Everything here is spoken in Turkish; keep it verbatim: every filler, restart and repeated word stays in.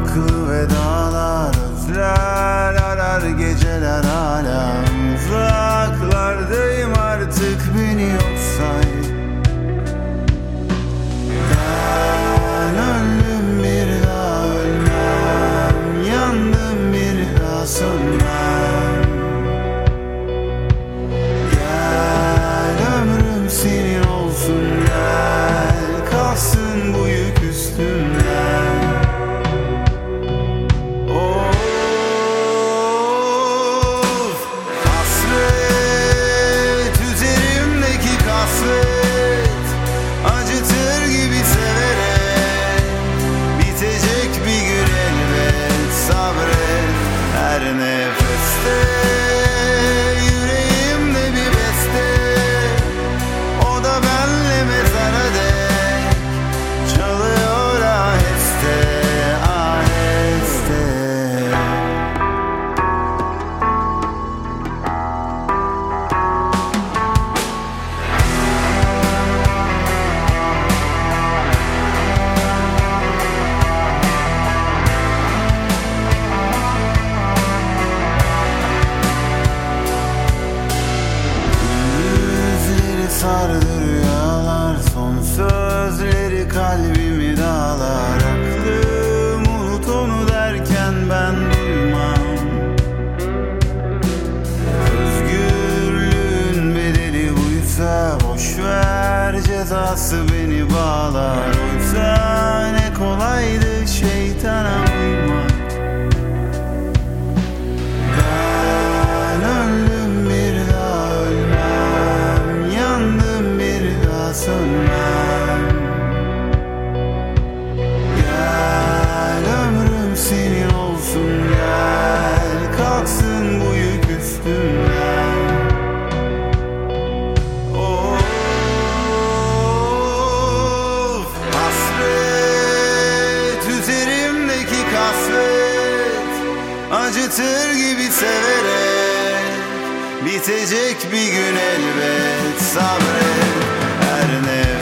farklı vedalar, özler arar geceler hala. Uzaklardayım artık, beni yok say. Ben öldüm, bir daha ölmem, yandım, bir daha sönmem. Gel ömrüm senin olsun, gel kalsın bu yük üstümden. Sardı rüyalar, son sözleri kalbimi dağlar. Aklım unut onu derken ben duymam. Özgürlüğün bedeli buysa boşver, cezası beni bağlar. Oysa ne kolaydı şeytana uymak. Ben öldüm, bir daha ölmem, yandım, bir daha sönmem. Gel ömrüm senin olsun, gel kalksın bu yük üstümden. Of, hasret üzerimdeki kasvet, acıtır gibi severek, bitecek bir gün elbet, sabret her nefes.